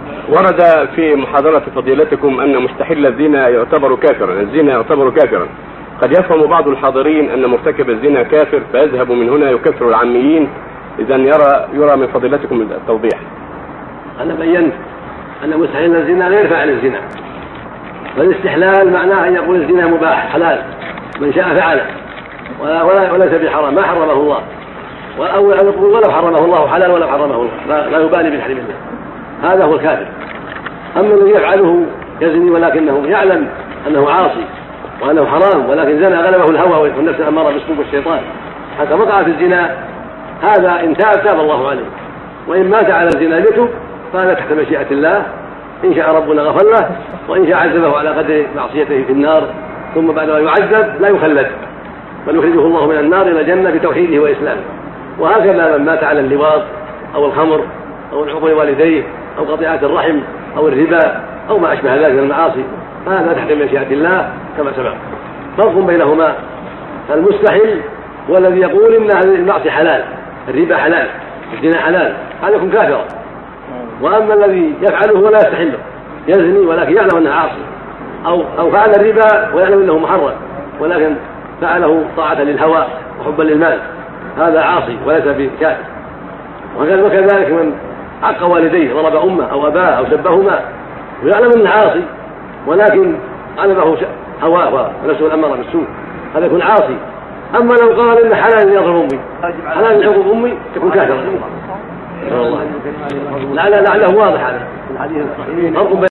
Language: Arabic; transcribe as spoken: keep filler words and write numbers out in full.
ورد في محاضرة فضيلتكم أن مستحل الزنا يعتبر كافرا، الزنا يعتبر كافرا. قد يفهم بعض الحاضرين أن مرتكب الزنا كافر فيذهب من هنا يكفر العاميين. إذا يرى يرى من فضيلتكم التوضيح. أنا بينت أن مستحل الزنا غير فاعل الزنا، فالاستحلال معناه أن يقول الزنا مباح حلال من شاء فعله ولا ولا وليس بحرام ما حرمه الله، أو أن يقول ولو حرمه الله حلال ولو حرمه الله، لا, لا يبالي بتحريم الله، هذا هو الكافر. أما الذي يفعله يزني ولكنه يعلم أنه عاصي وأنه حرام ولكن زنى غلبه الهوى والنفس الأمارة بالسوء والشيطان حتى وقع في الزنا، هذا إن تاب تاب الله عليه، وإن مات على الزنا يتوب فهذا تحت مشيئة الله، إن شاء ربنا غفر له وإن شاء عذبه على قدر معصيته في النار، ثم بعد ما يعذب لا يخلد بل يخرجه الله من النار إلى الجنة بتوحيده وإسلامه. وهكذا من مات على اللواط أو الخمر أو العقوق والديه أو قطيعة الرحم أو الربا أو ما أشبه ذلك من المعاصي فهذا تحت مشيئة الله كما سبق. فرق بينهما، المستحل هو الذي يقول إن المعصية حلال، الربا حلال، الزنا حلال، هذا يكون كافرا. وأما الذي يفعله ولا يستحله يزني ولكن يعلم أنه عاصي، أو أو فعل الربا ويعلم أنه محرم ولكن فعله طاعة للهوى وحبا للمال، هذا عاصي وليس بكافر. وكذلك من عق والديه ضرب أمه أو أباه أو سبهما ويعلم أنه عاصي ولكن غلبه هواه ونفسه الأمارة بالسوء، هذا يكون عاصي. أما لو قال إن حلال يضرب أمي، حلال يعقوق أمي، يكون كافرا. لعله واضح هذا الحديث.